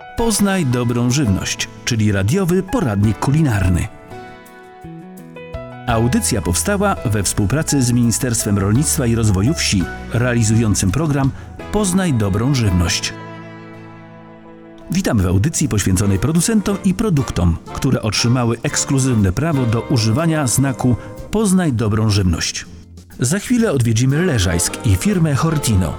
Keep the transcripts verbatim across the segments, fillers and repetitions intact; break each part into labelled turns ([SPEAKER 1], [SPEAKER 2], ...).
[SPEAKER 1] Poznaj dobrą żywność, czyli radiowy poradnik kulinarny. Audycja powstała we współpracy z Ministerstwem Rolnictwa i Rozwoju Wsi, realizującym program Poznaj dobrą żywność. Witamy w audycji poświęconej producentom i produktom, które otrzymały ekskluzywne prawo do używania znaku Poznaj dobrą żywność. Za chwilę odwiedzimy Leżajsk i firmę Hortino.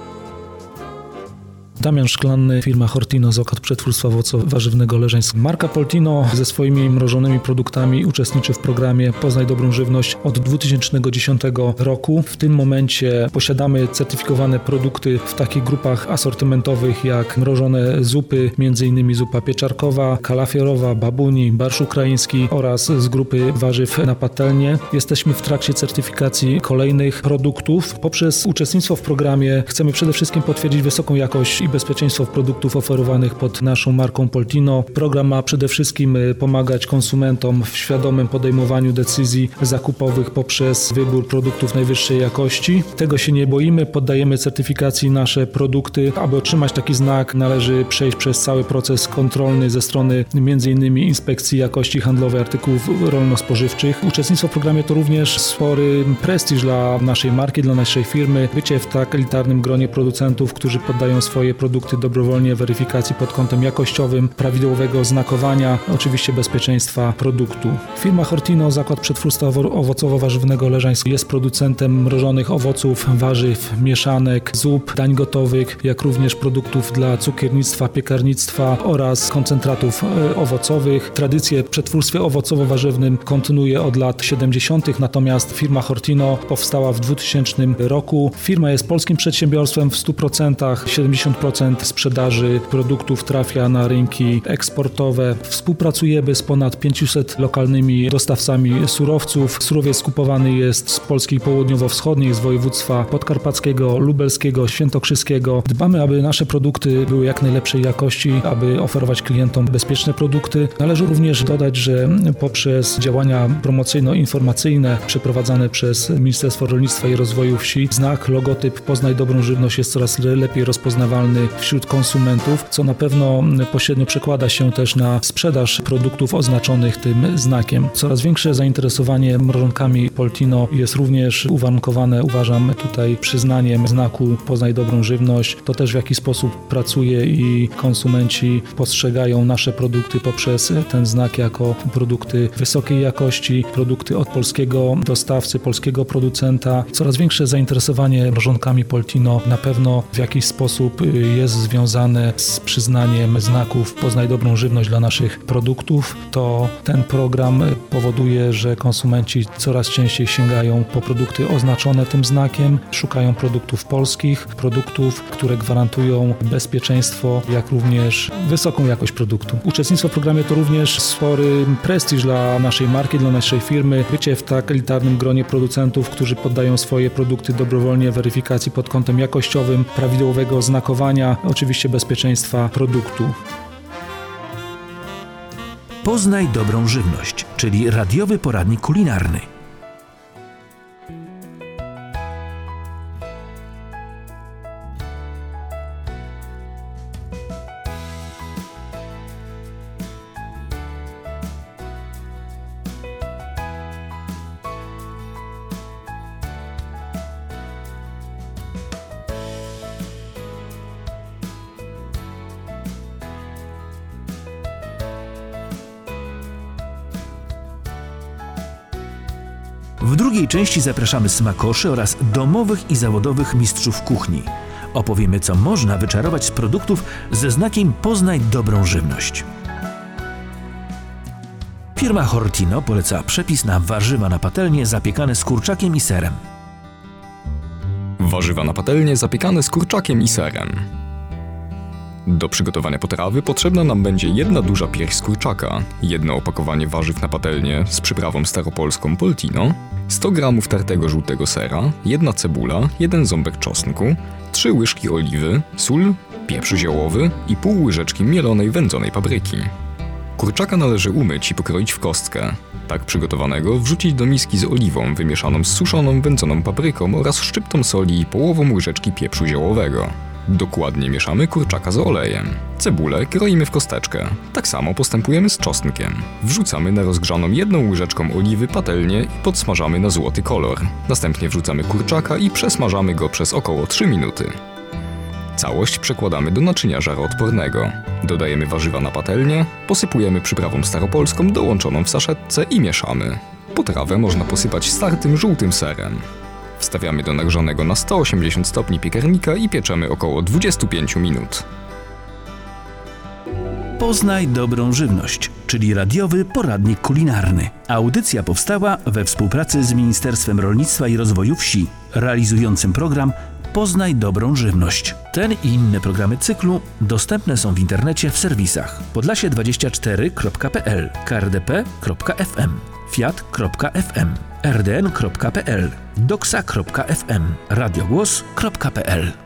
[SPEAKER 2] Damian Szklanny, firma Hortino, Zakład Przetwórstwa Owocowo-Warzywnego Leżajsk. Marka Poltino ze swoimi mrożonymi produktami uczestniczy w programie Poznaj dobrą żywność od dwa tysiące dziesiątego roku. W tym momencie posiadamy certyfikowane produkty w takich grupach asortymentowych jak mrożone zupy, m.in. zupa pieczarkowa, kalafiorowa, babuni, barszcz ukraiński oraz z grupy warzyw na patelnię. Jesteśmy w trakcie certyfikacji kolejnych produktów. Poprzez uczestnictwo w programie chcemy przede wszystkim potwierdzić wysoką jakość i bezpieczeństwo produktów oferowanych pod naszą marką Poltino. Program ma przede wszystkim pomagać konsumentom w świadomym podejmowaniu decyzji zakupowych poprzez wybór produktów najwyższej jakości. Tego się nie boimy, poddajemy certyfikacji nasze produkty. Aby otrzymać taki znak, należy przejść przez cały proces kontrolny ze strony m.in. Inspekcji Jakości Handlowej Artykułów Rolno-Spożywczych. Uczestnictwo w programie to również spory prestiż dla naszej marki, dla naszej firmy. Bycie w tak elitarnym gronie producentów, którzy poddają swoje produkty dobrowolnie weryfikacji pod kątem jakościowym, prawidłowego znakowania, oczywiście bezpieczeństwa produktu. Firma Hortino, Zakład Przetwórstwa Owocowo-Warzywnego Leżajsk, jest producentem mrożonych owoców, warzyw, mieszanek, zup, dań gotowych, jak również produktów dla cukiernictwa, piekarnictwa oraz koncentratów owocowych. Tradycję w przetwórstwie owocowo-warzywnym kontynuuje od lat siedemdziesiątych, natomiast firma Hortino powstała w dwutysięcznym roku. Firma jest polskim przedsiębiorstwem w stu procentach, siedemdziesiąt procent sprzedaży produktów trafia na rynki eksportowe. Współpracujemy z ponad pięciuset lokalnymi dostawcami surowców. Surowiec skupowany jest z Polski południowo-wschodniej, z województwa podkarpackiego, lubelskiego, świętokrzyskiego. Dbamy, aby nasze produkty były jak najlepszej jakości, aby oferować klientom bezpieczne produkty. Należy również dodać, że poprzez działania promocyjno-informacyjne przeprowadzane przez Ministerstwo Rolnictwa i Rozwoju Wsi znak, logotyp Poznaj dobrą żywność jest coraz lepiej rozpoznawalny wśród konsumentów, co na pewno pośrednio przekłada się też na sprzedaż produktów oznaczonych tym znakiem. Coraz większe zainteresowanie mrożonkami Poltino jest również uwarunkowane, uważam, tutaj przyznaniem znaku Poznaj dobrą żywność. To też w jaki sposób pracuje i konsumenci postrzegają nasze produkty poprzez ten znak jako produkty wysokiej jakości, produkty od polskiego dostawcy, polskiego producenta. Coraz większe zainteresowanie mrożonkami Poltino na pewno w jakiś sposób jest związane z przyznaniem znaków Poznaj dobrą żywność dla naszych produktów. To ten program powoduje, że konsumenci coraz częściej sięgają po produkty oznaczone tym znakiem, szukają produktów polskich, produktów, które gwarantują bezpieczeństwo, jak również wysoką jakość produktu. Uczestnictwo w programie to również spory prestiż dla naszej marki, dla naszej firmy. Bycie w tak elitarnym gronie producentów, którzy poddają swoje produkty dobrowolnie weryfikacji pod kątem jakościowym, prawidłowego znakowania, oczywiście bezpieczeństwa produktu.
[SPEAKER 1] Poznaj dobrą żywność, czyli radiowy poradnik kulinarny. W drugiej części zapraszamy smakoszy oraz domowych i zawodowych mistrzów kuchni. Opowiemy, co można wyczarować z produktów ze znakiem Poznaj dobrą żywność. Firma Hortino poleca przepis na warzywa na patelnię zapiekane z kurczakiem i serem.
[SPEAKER 3] Warzywa na patelnię zapiekane z kurczakiem i serem. Do przygotowania potrawy potrzebna nam będzie jedna duża pierś z kurczaka, jedno opakowanie warzyw na patelnię z przyprawą staropolską Poltino, sto gramów tartego żółtego sera, jedna cebula, jeden ząbek czosnku, trzy łyżki oliwy, sól, pieprz ziołowy i pół łyżeczki mielonej wędzonej papryki. Kurczaka należy umyć i pokroić w kostkę. Tak przygotowanego wrzucić do miski z oliwą wymieszaną z suszoną wędzoną papryką oraz szczyptą soli i połową łyżeczki pieprzu ziołowego. Dokładnie mieszamy kurczaka z olejem. Cebulę kroimy w kosteczkę. Tak samo postępujemy z czosnkiem. Wrzucamy na rozgrzaną jedną łyżeczką oliwy patelnię i podsmażamy na złoty kolor. Następnie wrzucamy kurczaka i przesmażamy go przez około trzy minuty. Całość przekładamy do naczynia żaroodpornego. Dodajemy warzywa na patelnię, posypujemy przyprawą staropolską dołączoną w saszetce i mieszamy. Potrawę można posypać startym żółtym serem. Wstawiamy do nagrzanego na sto osiemdziesiąt stopni piekarnika i pieczemy około dwadzieścia pięć minut.
[SPEAKER 1] Poznaj dobrą żywność, czyli radiowy poradnik kulinarny. Audycja powstała we współpracy z Ministerstwem Rolnictwa i Rozwoju Wsi, realizującym program Poznaj dobrą żywność. Ten i inne programy cyklu dostępne są w internecie w serwisach podlasie dwadzieścia cztery kropka p l, k r d p kropka f m, fiat kropka f m, r d n kropka p l, doksa kropka f m, radiogłos kropka p l.